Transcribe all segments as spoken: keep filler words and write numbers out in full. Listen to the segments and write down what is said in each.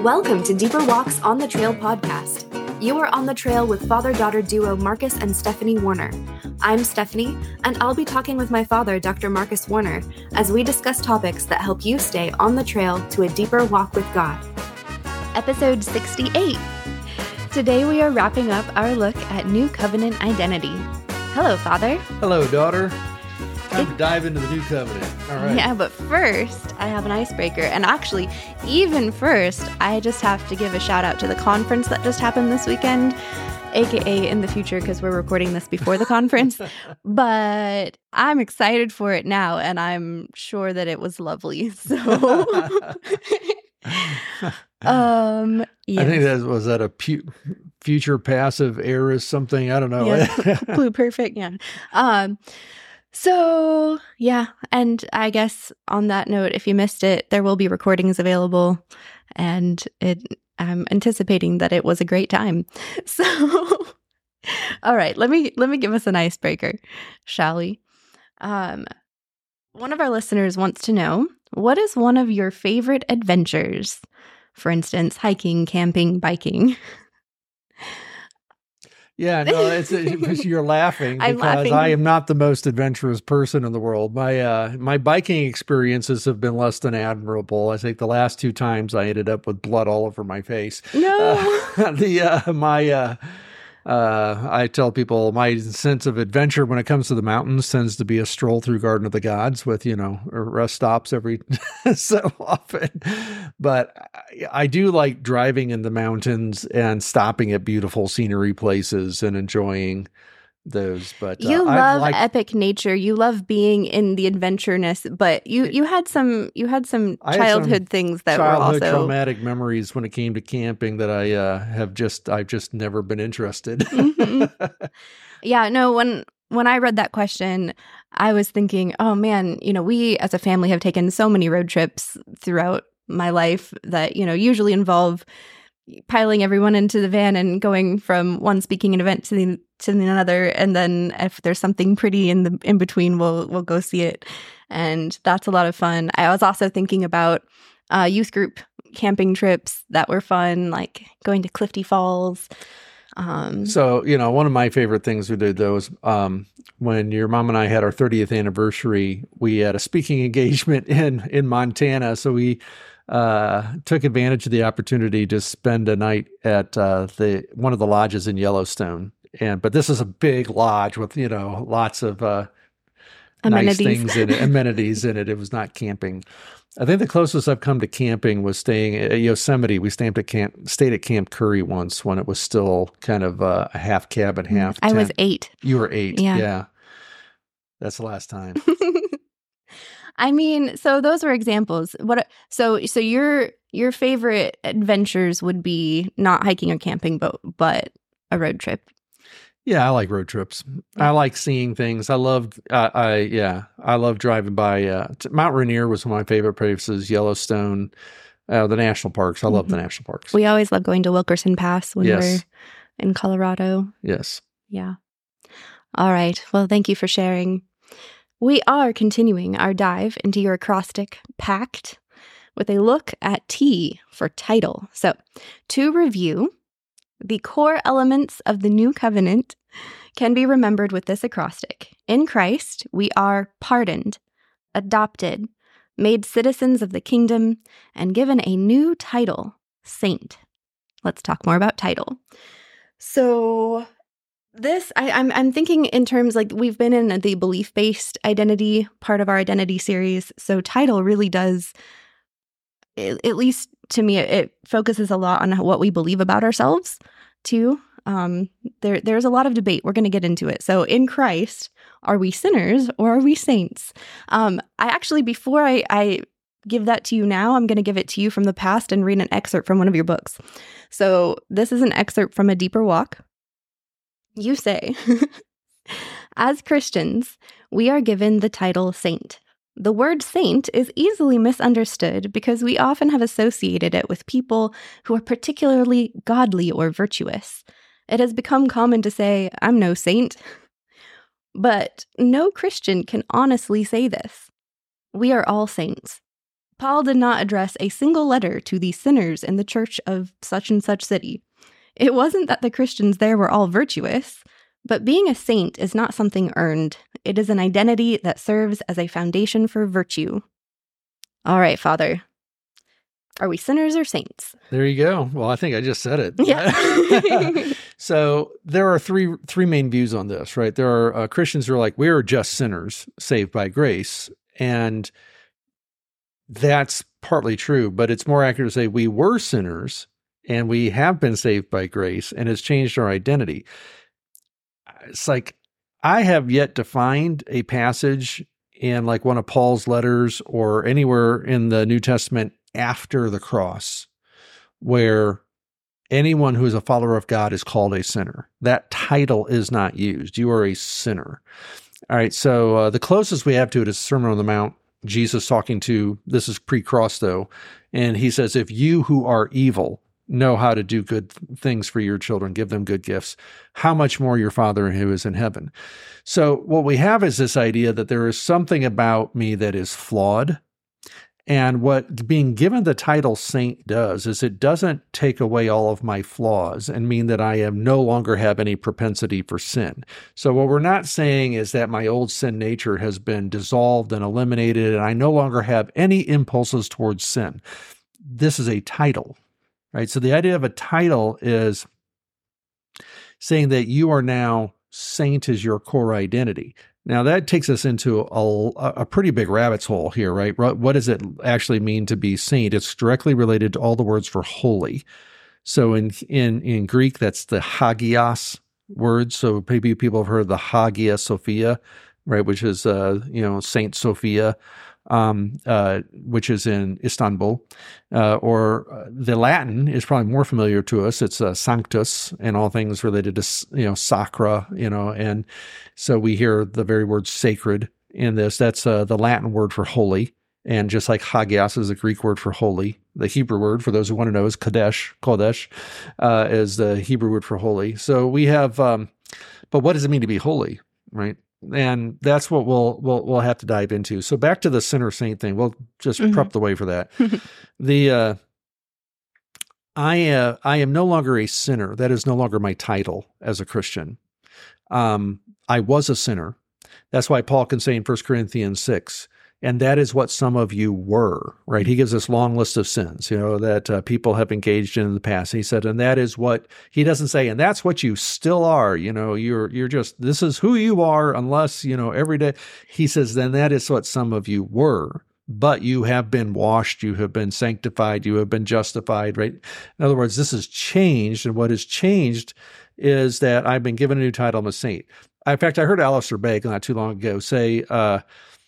Welcome to Deeper Walks on the Trail podcast. You are on the trail with father-daughter duo Marcus and Stephanie Warner. I'm Stephanie, and I'll be talking with my father, Doctor Marcus Warner, as we discuss topics that help you stay on the trail to a deeper walk with God. Episode sixty-eight. Today we are wrapping up our look at New Covenant identity. Hello, Father. Hello, daughter. Time it, to dive into the New Covenant. All right. Yeah, but first, I have an icebreaker. And actually, even first, I just have to give a shout out to the conference that just happened this weekend, aka in the future because we're recording this before the conference. But I'm excited for it now, and I'm sure that it was lovely. So, um, yes. I think that was that a pu- future passive aorist something. I don't know. Yeah, blue perfect. Yeah. Um. So, yeah, and I guess on that note, if you missed it, there will be recordings available, and it, I'm anticipating that it was a great time. So, all right, let me let me give us an icebreaker, shall we? Um, one of our listeners wants to know, what is one of your favorite adventures? For instance, hiking, camping, biking. Yeah, no, it's because you're laughing I'm because laughing. I am not the most adventurous person in the world. My uh, my biking experiences have been less than admirable. I think the last two times I ended up with blood all over my face. No, uh, the uh, my uh, uh, I tell people my sense of adventure when it comes to the mountains tends to be a stroll through Garden of the Gods with, you know, rest stops every so often. But I, I do like driving in the mountains and stopping at beautiful scenery places and enjoying those. But you uh, love like, epic nature. You love being in the adventureness, but you you had some you had some I had childhood some things that childhood were also traumatic memories when it came to camping that I uh, have just I've just never been interested. Mm-hmm. Yeah, no, when when I read that question, I was thinking, oh man, you know, we as a family have taken so many road trips throughout my life that, you know, usually involve piling everyone into the van and going from one speaking event to the to another, and then if there's something pretty in the in between, we'll we'll go see it, and that's a lot of fun. I was also thinking about uh, youth group camping trips that were fun, like going to Clifty Falls. Um, so, you know, one of my favorite things we did though was um, when your mom and I had our thirtieth anniversary, we had a speaking engagement in in Montana, so we. Uh, took advantage of the opportunity to spend a night at uh, the one of the lodges in Yellowstone, and but this is a big lodge with, you know, lots of uh, nice things in it, amenities in it. It was not camping. I think the closest I've come to camping was staying at Yosemite. We stayed at camp, stayed at Camp Curry once when it was still kind of uh, a half cabin, half I tent. was eight. You were eight. Yeah, yeah. That's the last time. I mean, so those were examples. What? So, so your your favorite adventures would be not hiking or camping, but but a road trip. Yeah, I like road trips. I like seeing things. I love. Uh, I yeah, I love driving by. Uh, Mount Rainier was one of my favorite places. Yellowstone, uh, the national parks. I love mm-hmm. the national parks. We always love going to Wilkerson Pass when yes. we're in Colorado. Yes. Yeah. All right. Well, thank you for sharing. We are continuing our dive into your acrostic, Pact, with a look at T for title. So, to review, the core elements of the New Covenant can be remembered with this acrostic. In Christ, we are pardoned, adopted, made citizens of the kingdom, and given a new title, Saint. Let's talk more about title. So... This, I, I'm I'm thinking in terms like we've been in the belief-based identity part of our identity series. So title really does, at least to me, it, it focuses a lot on what we believe about ourselves too. Um, there there's a lot of debate. We're going to get into it. So in Christ, are we sinners or are we saints? Um, I actually, before I, I give that to you now, I'm going to give it to you from the past and read an excerpt from one of your books. So this is an excerpt from A Deeper Walk. You say, as Christians, we are given the title saint. The word saint is easily misunderstood because we often have associated it with people who are particularly godly or virtuous. It has become common to say, I'm no saint. But no Christian can honestly say this. We are all saints. Paul did not address a single letter to the sinners in the church of such and such city. It wasn't that the Christians there were all virtuous, but being a saint is not something earned. It is an identity that serves as a foundation for virtue. All right, Father. Are we sinners or saints? There you go. Well, I think I just said it. Yeah. So there are three three main views on this, right? There are uh, Christians who are like, we are just sinners saved by grace. And that's partly true, but it's more accurate to say we were sinners and we have been saved by grace and it's changed our identity. It's like, I have yet to find a passage in like one of Paul's letters or anywhere in the New Testament after the cross where anyone who is a follower of God is called a sinner. That title is not used. You are a sinner. All right, so uh, the closest we have to it is Sermon on the Mount, Jesus talking to, this is pre-cross though, and he says, if you who are evil know how to do good things for your children, give them good gifts, how much more your Father who is in heaven. So what we have is this idea that there is something about me that is flawed. And what being given the title saint does is it doesn't take away all of my flaws and mean that I am no longer have any propensity for sin. So what we're not saying is that my old sin nature has been dissolved and eliminated and I no longer have any impulses towards sin. This is a title, right? So the idea of a title is saying that you are now saint is your core identity. Now, that takes us into a, a pretty big rabbit's hole here, right? What does it actually mean to be saint? It's directly related to all the words for holy. So in in in Greek, that's the hagios word. So maybe people have heard the Hagia Sophia, right, which is, uh, you know, Saint Sophia, um, uh, which is in Istanbul. Uh, or uh, the Latin is probably more familiar to us. It's uh, Sanctus and all things related to, you know, sacra, you know, and so we hear the very word sacred in this. That's uh, the Latin word for holy. And just like hagios is the Greek word for holy, the Hebrew word, for those who want to know, is kodesh. Kodesh uh, is the Hebrew word for holy. So we have, um, but what does it mean to be holy, right? And that's what we'll we'll we'll have to dive into. So back to the sinner saint thing. We'll just mm-hmm. prep the way for that. the uh, I uh, I am no longer a sinner. That is no longer my title as a Christian. Um, I was a sinner. That's why Paul can say in First Corinthians six, and that is what some of you were, right? He gives this long list of sins, you know, that uh, people have engaged in in the past. He said, and that is what, he doesn't say, and that's what you still are, you know, you're, you're just, this is who you are unless, you know, every day. He says, then that is what some of you were, but you have been washed, you have been sanctified, you have been justified, right? In other words, this has changed, and what has changed is that I've been given a new title, I'm a saint. In fact, I heard Alistair Begg not too long ago say, uh,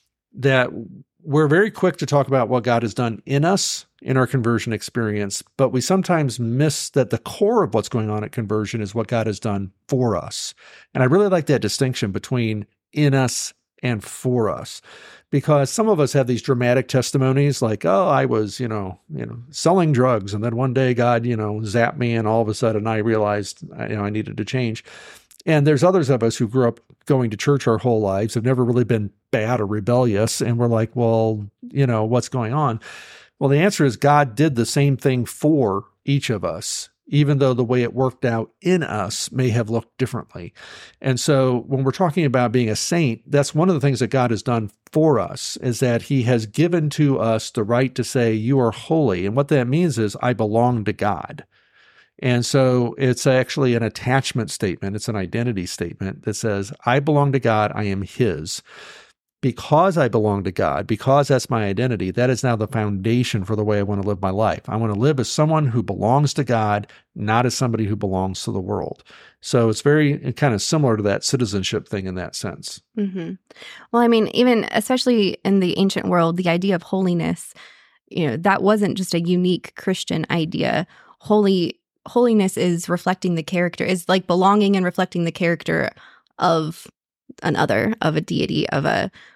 that we're very quick to talk about what God has done in us in our conversion experience, but we sometimes miss that the core of what's going on at conversion is what God has done for us. And I really like that distinction between in us and for us, because some of us have these dramatic testimonies like, oh, I was, you know, you know, selling drugs. And then one day God, you know, zapped me and all of a sudden I realized, you know, I needed to change. And there's others of us who grew up going to church our whole lives, have never really been bad or rebellious. And we're like, well, you know, what's going on? Well, the answer is God did the same thing for each of us, even though the way it worked out in us may have looked differently. And so when we're talking about being a saint, that's one of the things that God has done for us, is that he has given to us the right to say, you are holy. And what that means is I belong to God. And so it's actually an attachment statement. It's an identity statement that says, I belong to God. I am his. Because I belong to God, because that's my identity, that is now the foundation for the way I want to live my life. I want to live as someone who belongs to God, not as somebody who belongs to the world. So it's very kind of similar to that citizenship thing in that sense. Mm-hmm. Well, I mean, even especially in the ancient world, the idea of holiness, you know, that wasn't just a unique Christian idea. Holy Holiness is reflecting the character, is like belonging and reflecting the character of another, of a deity, of a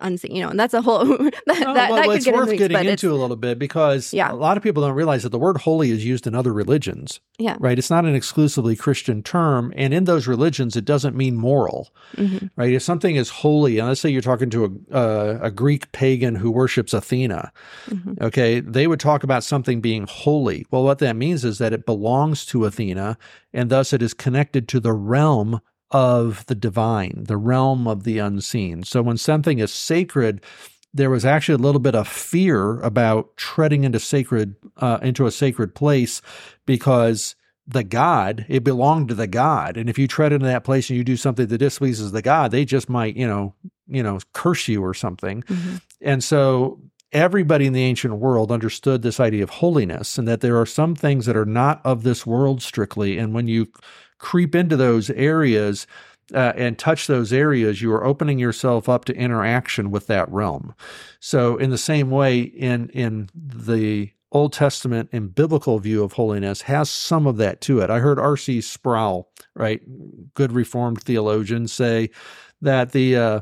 unseen, you know, and that's a whole that, No, that, well, that could it's get worth into, getting but into a little bit because Yeah. a lot of people don't realize that the word holy is used in other religions. Yeah. Right. It's not an exclusively Christian term. And in those religions, it doesn't mean moral. Mm-hmm. Right. If something is holy, and let's say you're talking to a, uh, a Greek pagan who worships Athena, Mm-hmm. okay, they would talk about something being holy. Well, what that means is that it belongs to Athena, and thus it is connected to the realm of the divine, the realm of the unseen. So when something is sacred, there was actually a little bit of fear about treading into sacred, uh, into a sacred place, because the God, it belonged to the God. And if you tread into that place and you do something that displeases the God, they just might, you know, you know, curse you or something. Mm-hmm. And so everybody in the ancient world understood this idea of holiness, and that there are some things that are not of this world strictly. And when you creep into those areas uh, and touch those areas, you are opening yourself up to interaction with that realm. So in the same way, in in the Old Testament and biblical view of holiness has some of that to it. I heard R C Sproul, right, good Reformed theologian, say that the uh,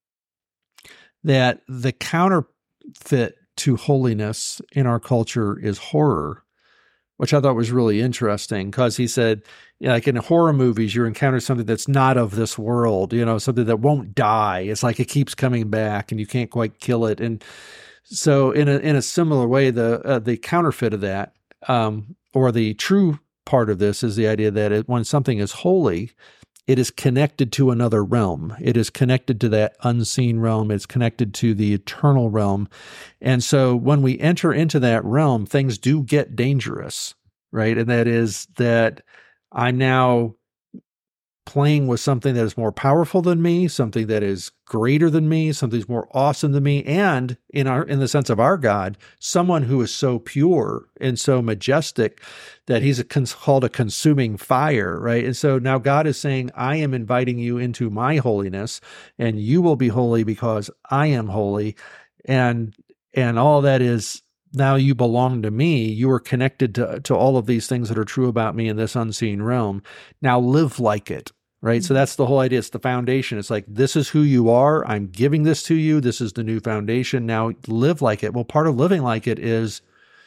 that the counterfeit to holiness in our culture is horror, which I thought was really interesting, because he said, you know, like in horror movies, you encounter something that's not of this world, you know, something that won't die. It's like it keeps coming back and you can't quite kill it. And so in a in a similar way, the uh, the counterfeit of that, um, or the true part of this, is the idea that it, when something is holy, it is connected to another realm. It is connected to that unseen realm. It's connected to the eternal realm. And so when we enter into that realm, things do get dangerous, right? And that is that I'm now playing with something that is more powerful than me, something that is greater than me, something that's more awesome than me, and in our in the sense of our God, someone who is so pure and so majestic that he's a, called a consuming fire, right? And so now God is saying, I am inviting you into my holiness, and you will be holy because I am holy, and and all that is, now you belong to me. You are connected to, to all of these things that are true about me in this unseen realm. Now live like it. Right. Mm-hmm. So that's the whole idea. It's the foundation. It's like, this is who you are. I'm giving this to you. This is the new foundation. Now live like it. Well, part of living like it is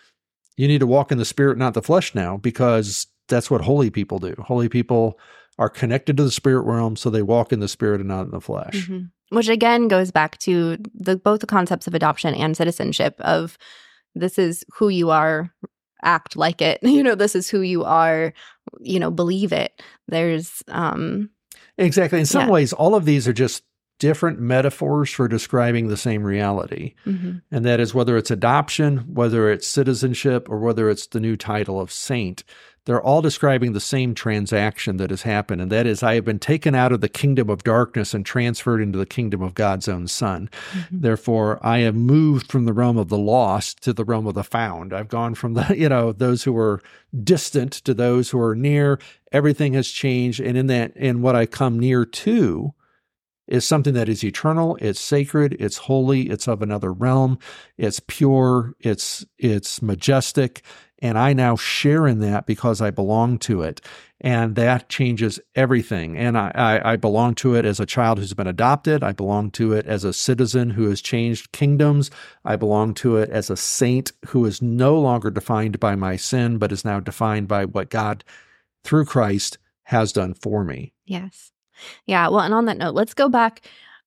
you need to walk in the spirit, not the flesh now, because that's what holy people do. Holy people are connected to the spirit realm, so they walk in the spirit and not in the flesh. Mm-hmm. Which again goes back to the both the concepts of adoption and citizenship of, this is who you are, act like it. You know, this is who you are, you know, believe it. There's um exactly. In some yeah. ways, all of these are just different metaphors for describing the same reality. Mm-hmm. And that is, whether it's adoption, whether it's citizenship, or whether it's the new title of saint, they're all describing the same transaction that has happened. And that is, I have been taken out of the kingdom of darkness and transferred into the kingdom of God's own Son. Mm-hmm. Therefore, I have moved from the realm of the lost to the realm of the found. I've gone from the, you know, those who were distant to those who are near. Everything has changed. And in that, in what I come near to, is something that is eternal, it's sacred, it's holy, it's of another realm, it's pure, it's it's majestic, and I now share in that because I belong to it. And that changes everything. And I, I, I belong to it as a child who's been adopted. I belong to it as a citizen who has changed kingdoms. I belong to it as a saint who is no longer defined by my sin, but is now defined by what God, through Christ, has done for me. Yes. Yeah. Well, and on that note, let's go back.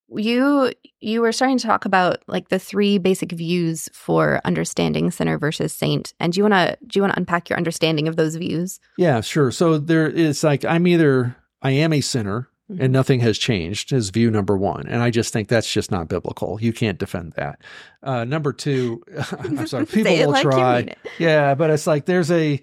You you were starting to talk about like the three basic views for understanding sinner versus saint. And do you want to do you want to unpack your understanding of those views? Yeah, sure. So there is like, I'm either I am a sinner mm-hmm. and nothing has changed is view number one. And I just think that's just not biblical. You can't defend that. Uh, number two, I'm sorry, people will like try. Yeah, but it's like there's a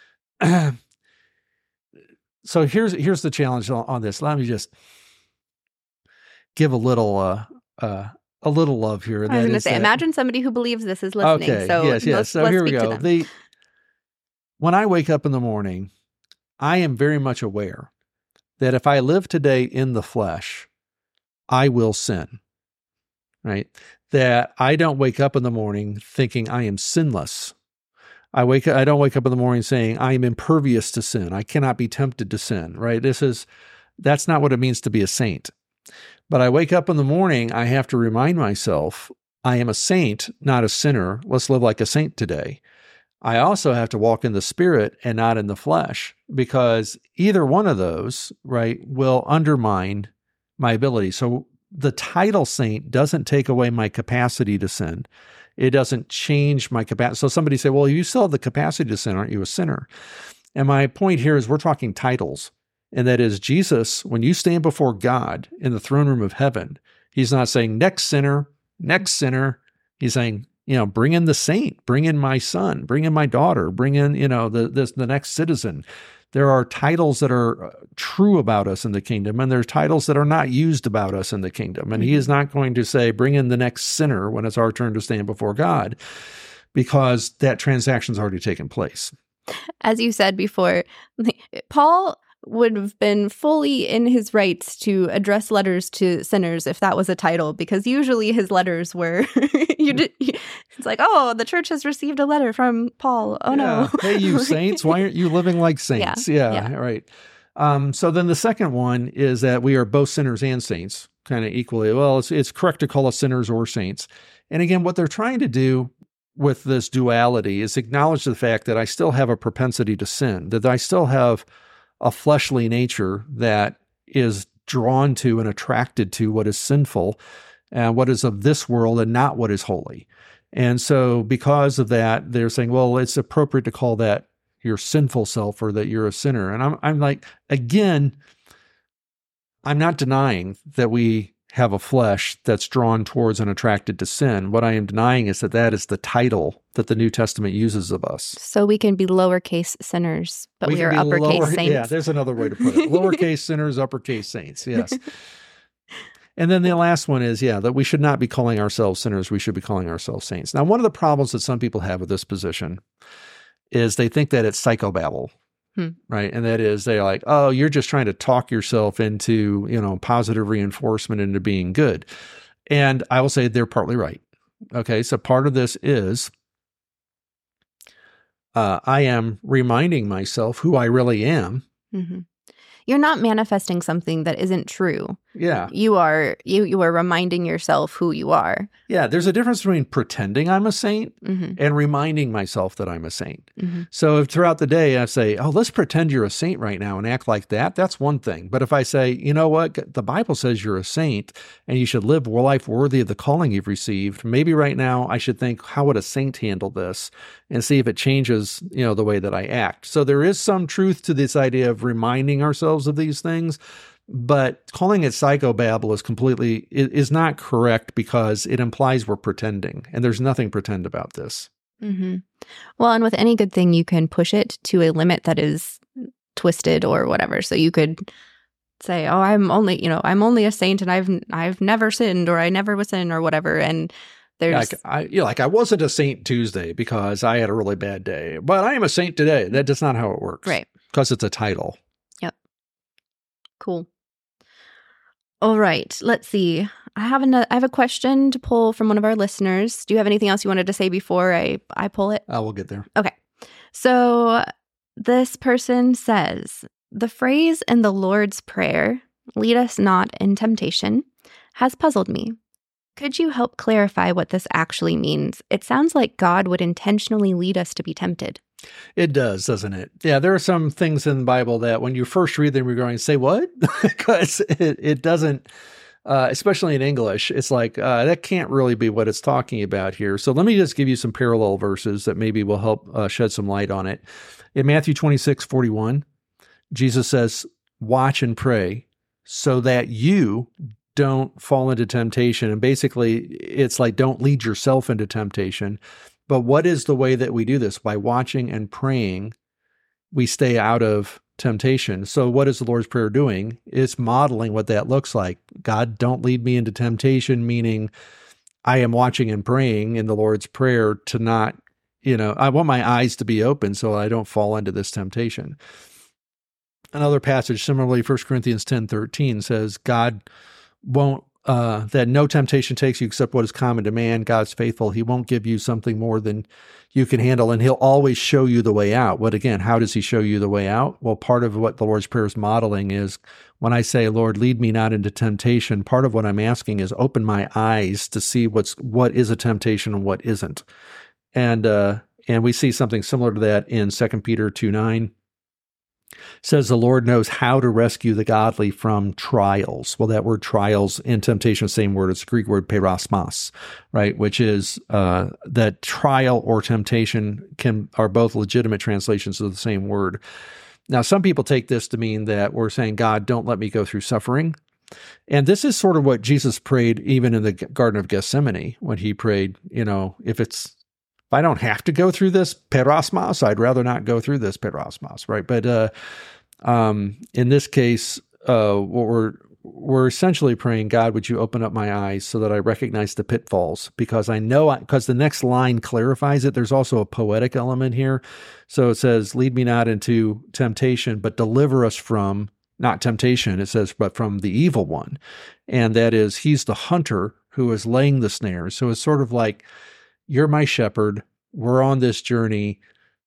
So here's here's the challenge on, on this. Let me just give a little uh, uh, a little love here. And I was going to say, that, imagine somebody who believes this is listening. Okay. So yes. Yes. Let's, so let's here we go. The when I wake up in the morning, I am very much aware that if I live today in the flesh, I will sin. Right. That I don't wake up in the morning thinking I am sinless. I wake I don't wake up in the morning saying I am impervious to sin. I cannot be tempted to sin, right? This is, that's not what it means to be a saint. But I wake up in the morning, I have to remind myself, I am a saint, not a sinner. Let's live like a saint today. I also have to walk in the spirit and not in the flesh, because either one of those, right, will undermine my ability. So the title saint doesn't take away my capacity to sin. It doesn't change my capacity. So somebody say, well, you still have the capacity to sin. Aren't you a sinner? And my point here is we're talking titles. And that is Jesus, when you stand before God in the throne room of heaven, he's not saying next sinner, next sinner. He's saying, you know, bring in the saint, bring in my son, bring in my daughter, bring in, you know, the, the, the next citizen. There are titles that are true about us in the kingdom, and there's titles that are not used about us in the kingdom. And he is not going to say, bring in the next sinner when it's our turn to stand before God, because that transaction's already taken place. As you said before, Paul would have been fully in his rights to address letters to sinners if that was a title, because usually his letters were, you did, it's like, oh, the church has received a letter from Paul. Oh, yeah. no. Hey, you saints, why aren't you living like saints? Yeah, Yeah, yeah. right. Um, so then the second one is that we are both sinners and saints, kind of equally. Well, it's, it's correct to call us sinners or saints. And again, what they're trying to do with this duality is acknowledge the fact that I still have a propensity to sin, that I still have a fleshly nature that is drawn to and attracted to what is sinful and what is of this world and not what is holy. And so because of that, they're saying, well, it's appropriate to call that your sinful self or that you're a sinner. And I'm, I'm like, again, I'm not denying that we have a flesh that's drawn towards and attracted to sin. What I am denying is that that is the title that the New Testament uses of us. So we can be lowercase sinners, but we, we are uppercase lower, saints. Yeah, there's another way to put it. Lowercase sinners, uppercase saints, yes. And then the last one is, yeah, that we should not be calling ourselves sinners. We should be calling ourselves saints. Now, one of the problems that some people have with this position is they think that it's psychobabble. Hmm. Right. And that is, they're like, oh, you're just trying to talk yourself into, you know, positive reinforcement into being good. And I will say they're partly right. Okay. So part of this is uh, I am reminding myself who I really am. Mm-hmm. You're not manifesting something that isn't true. Yeah. You are you you are reminding yourself who you are. Yeah, there's a difference between pretending I'm a saint mm-hmm. and reminding myself that I'm a saint. Mm-hmm. So if throughout the day I say, oh, let's pretend you're a saint right now and act like that, that's one thing. But if I say, you know what, the Bible says you're a saint and you should live a life worthy of the calling you've received, maybe right now I should think, how would a saint handle this? And see if it changes, you know, the way that I act. So there is some truth to this idea of reminding ourselves of these things. But calling it psychobabble is completely, is not correct because it implies we're pretending. And there's nothing pretend about this. Mm-hmm. Well, and with any good thing, you can push it to a limit that is twisted or whatever. So you could say, oh, I'm only, you know, I'm only a saint and I've, I've never sinned, or I never was sin, or whatever. And there's, like I, you know, like I wasn't a saint Tuesday because I had a really bad day, but I am a saint today. That, that's not how it works. Right. Because it's a title. Yep. Cool. All right, let's see. I have an, I have a question to pull from one of our listeners. Do you have anything else you wanted to say before I, I pull it? I will get there. Okay. So this person says, the phrase in the Lord's Prayer, lead us not in temptation, has puzzled me. Could you help clarify what this actually means? It sounds like God would intentionally lead us to be tempted. It does, doesn't it? Yeah, there are some things in the Bible that when you first read them, you're going to say, what? Because it, it doesn't, uh, especially in English, it's like, uh, that can't really be what it's talking about here. So let me just give you some parallel verses that maybe will help uh, shed some light on it. In Matthew twenty-six forty-one, Jesus says, watch and pray so that you don't fall into temptation. And basically, it's like, don't lead yourself into temptation. But what is the way that we do this? By watching and praying, we stay out of temptation. So what is the Lord's Prayer doing? It's modeling what that looks like. God, don't lead me into temptation, meaning I am watching and praying in the Lord's Prayer to not, you know, I want my eyes to be open so I don't fall into this temptation. Another passage, similarly, First Corinthians ten thirteen says, God won't uh, that no temptation takes you except what is common to man. God's faithful. He won't give you something more than you can handle, and he'll always show you the way out. But again, how does he show you the way out? Well, part of what the Lord's Prayer is modeling is when I say, Lord, lead me not into temptation, part of what I'm asking is open my eyes to see what's what is a temptation and what isn't. And uh, and we see something similar to that in Second Peter two nine. Says the Lord knows how to rescue the godly from trials. Well, that word trials in temptation, same word. It's the Greek word perasmos, right? Which is uh, that trial or temptation can are both legitimate translations of the same word. Now, some people take this to mean that we're saying, God, don't let me go through suffering. And this is sort of what Jesus prayed even in the Garden of Gethsemane when he prayed, you know, if it's If I don't have to go through this perasmos, I'd rather not go through this perasmos, right? But uh, um, in this case, uh, what we're we're essentially praying, God, would you open up my eyes so that I recognize the pitfalls? Because I know, because the next line clarifies it. There's also a poetic element here. So it says, lead me not into temptation, but deliver us from, not temptation, it says, but from the evil one. And that is, he's the hunter who is laying the snares. So it's sort of like, you're my shepherd. We're on this journey.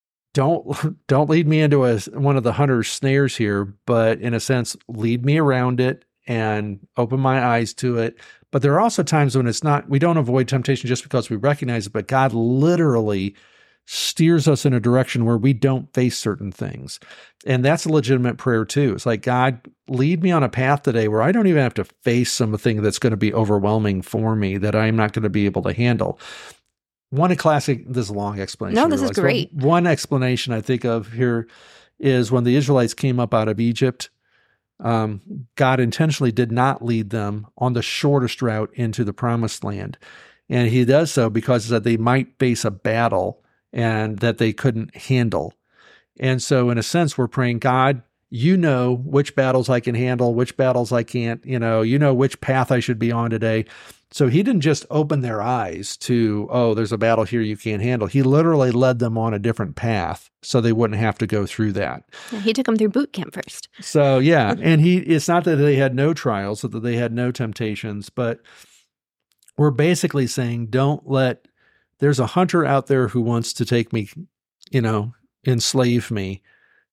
Don't don't lead me into a, one of the hunter's snares here, but in a sense, lead me around it and open my eyes to it. But there are also times when it's not, we don't avoid temptation just because we recognize it, but God literally steers us in a direction where we don't face certain things. And that's a legitimate prayer too. It's like, God, lead me on a path today where I don't even have to face something that's going to be overwhelming for me that I'm not going to be able to handle. One classic, this is a long explanation. No, this is great. One explanation I think of here is when the Israelites came up out of Egypt, um, God intentionally did not lead them on the shortest route into the promised land. And he does so because that they might face a battle and that they couldn't handle. And so in a sense, we're praying, God, you know which battles I can handle, which battles I can't, you know, you know which path I should be on today. So he didn't just open their eyes to, oh, there's a battle here you can't handle. He literally led them on a different path so they wouldn't have to go through that. Yeah, he took them through boot camp first. So yeah, and he it's not that they had no trials, so that they had no temptations, but we're basically saying, don't let, there's a hunter out there who wants to take me, you know, enslave me.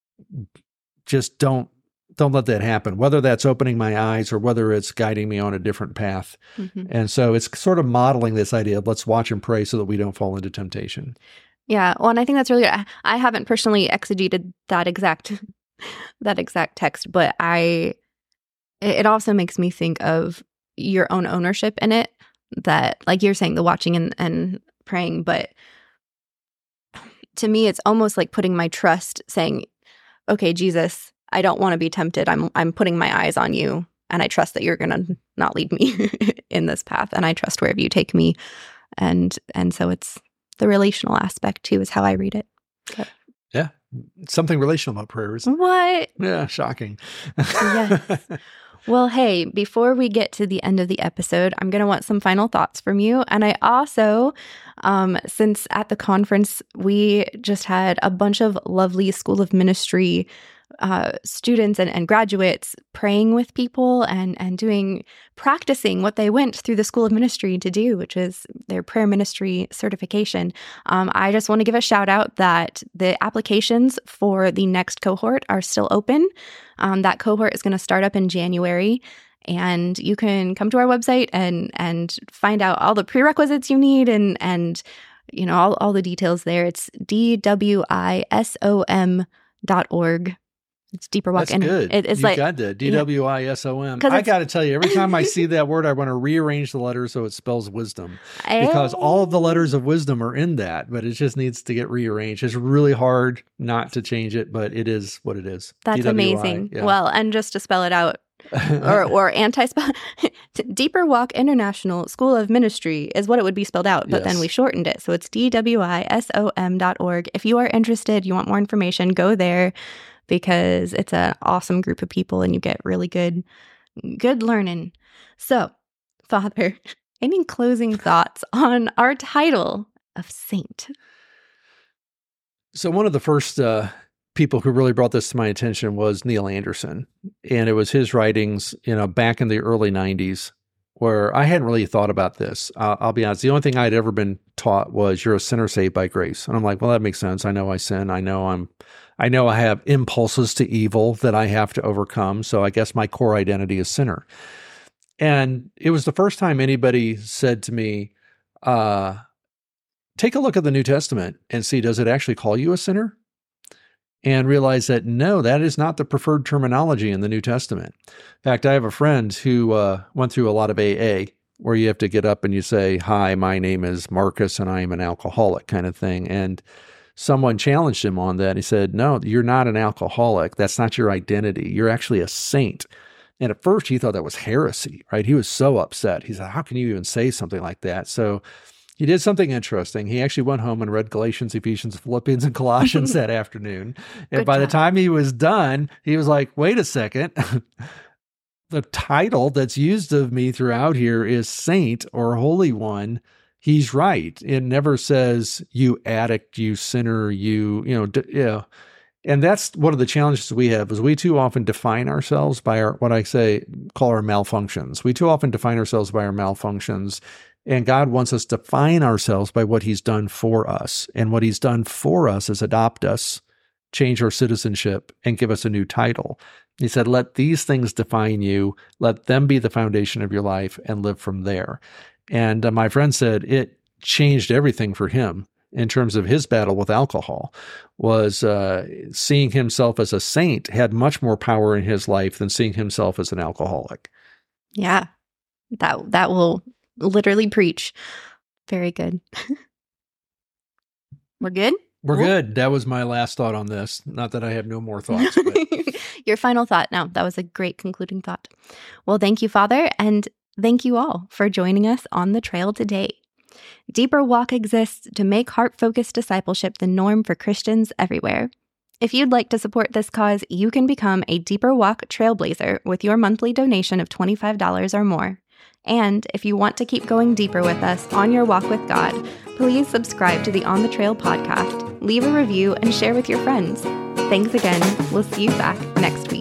Just don't, Don't let that happen, whether that's opening my eyes or whether it's guiding me on a different path. Mm-hmm. And so it's sort of modeling this idea of let's watch and pray so that we don't fall into temptation. Yeah. Well, and I think that's really good. I haven't personally exegeted that exact that exact text, but I it also makes me think of your own ownership in it, that like you're saying, the watching and, and praying. But to me, it's almost like putting my trust, saying, okay, Jesus, I don't want to be tempted. I'm I'm putting my eyes on you, and I trust that you're going to not lead me in this path, and I trust wherever you take me. And and so it's the relational aspect too, is how I read it. Okay. Yeah, something relational about prayer, isn't it? What? Yeah, shocking. Yes. Well, hey, before we get to the end of the episode, I'm going to want some final thoughts from you. And I also, um, since at the conference, we just had a bunch of lovely School of Ministry uh, students and, and graduates praying with people and, and doing, practicing what they went through the School of Ministry to do, which is their prayer ministry certification. Um, I just want to give a shout out that the applications for the next cohort are still open. Um, that cohort is going to start up in January. And you can come to our website and and find out all the prerequisites you need and and you know all, all the details there. It's D W I S O M dot org. It's Deeper Walk. That's and good. It, it's you like got that. D W I S O M. I got to tell you, every time I see that word, I want to rearrange the letters so it spells wisdom. Because all of the letters of wisdom are in that, but it just needs to get rearranged. It's really hard not to change it, but it is what it is. That's D W I, amazing. Yeah. Well, and just to spell it out, or or anti-spell, Deeper Walk International School of Ministry is what it would be spelled out, but yes. Then we shortened it. So it's D W I S O M dot org. If you are interested, you want more information, go there, because it's an awesome group of people and you get really good, good learning. So, Father, any closing thoughts on our title of saint? So one of the first uh, people who really brought this to my attention was Neil Anderson. And it was his writings, you know, back in the early nineties where I hadn't really thought about this. Uh, I'll be honest. The only thing I'd ever been taught was you're a sinner saved by grace. And I'm like, well, that makes sense. I know I sin. I know I'm, I know I have impulses to evil that I have to overcome. So I guess my core identity is sinner. And it was the first time anybody said to me, uh, take a look at the New Testament and see, does it actually call you a sinner? And realize that, no, that is not the preferred terminology in the New Testament. In fact, I have a friend who uh, went through a lot of A A, where you have to get up and you say, hi, my name is Marcus and I am an alcoholic kind of thing. And someone challenged him on that. He said, no, you're not an alcoholic. That's not your identity. You're actually a saint. And at first he thought that was heresy, right? He was so upset. He said, how can you even say something like that? So he did something interesting. He actually went home and read Galatians, Ephesians, Philippians, and Colossians that afternoon. And Good by job. the time he was done, he was like, wait a second. The title that's used of me throughout here is saint or holy one. He's right. It never says you addict, you sinner, you, you know, d- yeah. And that's one of the challenges we have is we too often define ourselves by our, what I say, call our malfunctions. We too often define ourselves by our malfunctions. And God wants us to define ourselves by what he's done for us. And what he's done for us is adopt us, change our citizenship, and give us a new title. He said, let these things define you. Let them be the foundation of your life and live from there. And uh, my friend said it changed everything for him in terms of his battle with alcohol, was uh, seeing himself as a saint had much more power in his life than seeing himself as an alcoholic. Yeah, that that will literally preach. Very good. We're good? We're Cool. good. That was my last thought on this. Not that I have no more thoughts. But Your final thought. No, that was a great concluding thought. Well, thank you, Father, and thank you all for joining us on the trail today. Deeper Walk exists to make heart-focused discipleship the norm for Christians everywhere. If you'd like to support this cause, you can become a Deeper Walk Trailblazer with your monthly donation of twenty-five dollars or more. And if you want to keep going deeper with us on your walk with God, please subscribe to the On the Trail podcast, leave a review, and share with your friends. Thanks again. We'll see you back next week.